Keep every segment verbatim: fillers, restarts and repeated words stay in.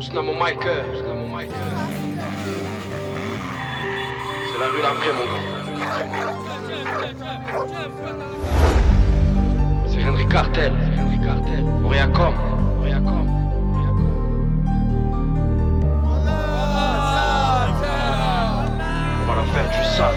Snamo Michael. C'est la rue Lavré, mon gars. C'est Henry Cartel. Oriacom. On va leur faire du sale.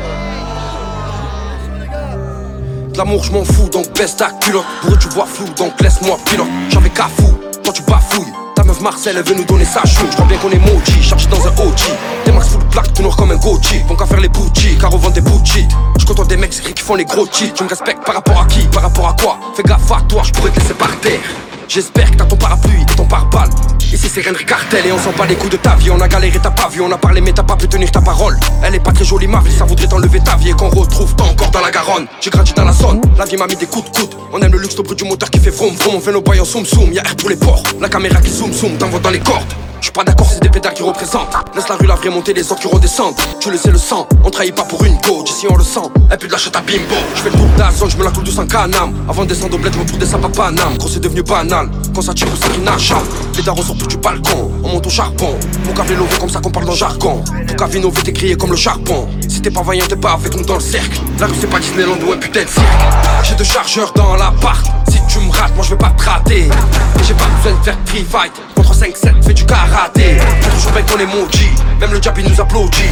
De l'amour je m'en fous donc baisse ta culotte. Pour eux tu vois flou donc laisse-moi pilote. J'avais qu'à fou, toi tu bafouilles. Ta meuf Marcel elle veut nous donner sa chou. J'crois bien qu'on est maudit, chargé dans un O G. Des max full plaque, tout noir comme un Gucci. Bon qu'à faire les boutiques, car revendre des boutiques. J'contente des mecs qui font les gros cheats. Tu me respectes par rapport à qui, par rapport à quoi? Fais gaffe à toi, j'pourrais te laisser par terre. J'espère que t'as ton parapluie et ton pare-balles. Ici c'est Henry Cartel et on s'en bat les coups de ta vie. On a galéré, t'as pas vu, on a parlé mais t'as pas pu tenir ta parole. Elle est pas très jolie ma vie, ça voudrait t'enlever ta vie. Et qu'on retrouve tant encore dans la Garonne. J'ai grandi dans la zone, la vie m'a mis des coups de coude. On aime le luxe au bruit du moteur qui fait vroom vroom. On fait nos bails en soum soum, y'a air pour les porcs. La caméra qui zoom zoom, t'envoie dans les cordes. J'suis pas d'accord, c'est des pétards qui représentent. Laisse la rue Lavré monter, les autres qui redescendent. Tu le sais le sang, on trahit pas pour une go. D'ici on le sent, et puis de la chatte à bimbo. J'fais le tour d'Azon, j'me la coule douce en canam. Avant de descendre au bled, mon tour des sapes à Paname. Gros c'est devenu banal, quand ça tire ou ça qui n'achète. Les darons sortent du balcon, on monte au charbon. Pour qu'à vélo comme ça qu'on parle dans le jargon. Pour qu'à vino t'es crié comme le charbon. Si t'es pas vaillant t'es pas avec nous dans le cercle. La rue c'est pas Disneyland ou un putain de cirque. J'ai deux chargeurs dans l'appart. Si tu me rates, moi je vais pas te rater. Et j'ai pas besoin de faire free fight. Contre cinq sept, fais du karaté. Toujours bien qu'on est maudit, même le diable il nous applaudit.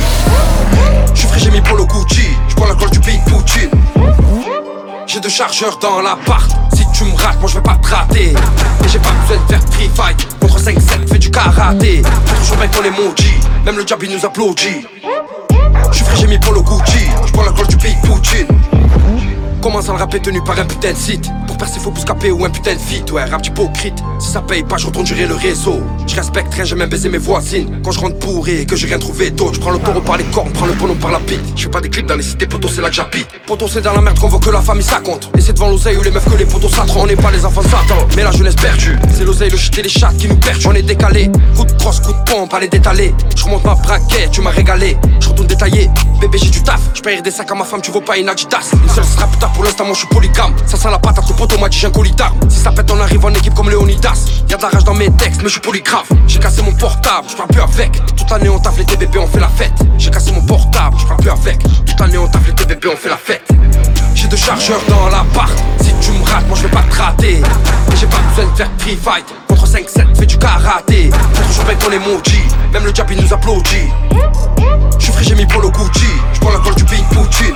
J'suis frais, j'ai mis pour le Gucci. J'prends la colle du Big Poutine. J'ai deux chargeurs dans l'appart. Si tu me rates, moi je vais pas te rater. Et j'ai pas besoin de faire free fight. Contre cinq sept, fais du karaté. Toujours bien qu'on est maudit, même le diable il nous applaudit. J'suis frais, j'ai mis pour le Gucci. J'prends la colle du Big Poutine. Commence à le rap est tenu par un putain de site. Pour percer faut plus caper ou un putain de feat. Ouais rap hypocrite, si ça paye pas je retourne gérer le réseau. Je respecte rien, j'ai même baisé mes voisines. Quand je rentre bourré et que j'ai rien trouvé d'autre, je prends le taureau par les cornes, prends le bonhomme par la bite. Je fais pas des clips dans les cités, potos c'est là que j'habite. Potos c'est dans la merde qu'on voit que la famille ça compte. Et c'est devant l'oseille ou les meufs que les potos s'attront. On n'est pas les enfants Satan, mais la jeunesse perdue. C'est l'oseille, le shit et les chats qui nous perdent. On est décalé, coup de crosse, coup de pompe, allez détaler. Je remonte ma braquette, tu m'as régalé. Je retourne détaillé, bébé j'ai du taf. Je paye des sacs à ma femme, tu vaux pas une Adidas. Une seule strap putain pour l'instant moi je suis polygame. Ça sent la patate, le poteau m'a dit j'ai un colis d'armes. Si ça pète on arrive en équipe comme Léonidas. Y'a de la rage dans mes textes mais je suis polygraphe. J'ai cassé mon portable, je parle plus avec. Toute l'année on taffe les T V P on fait la fête. J'ai cassé mon portable, je parle plus avec. Toute l'année on taffe les T V P on fait la fête. J'ai deux chargeurs dans l'appart. Si tu me rates moi je vais pas te rater. Et j'ai pas besoin de faire free fight. Contre cinq sept fais du karaté. Toujours bien qu'on est maudit, même le diable il nous applaudit. J'suis frais j'ai mis pour le Gucci. J'prends la colle du Big Poutine.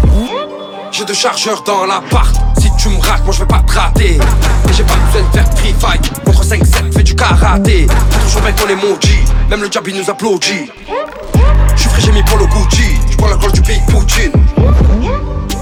J'ai deux chargeurs dans l'appart. Si tu me rates, moi je vais pas te rater. Et j'ai pas besoin de faire free fight. Contre cinq sept, fais du karaté. Toujours bien qu'on est maudit, même le diable il nous applaudit. J'suis frais, j'ai mis pour le Gucci. J'prends la colle du Big Poutine.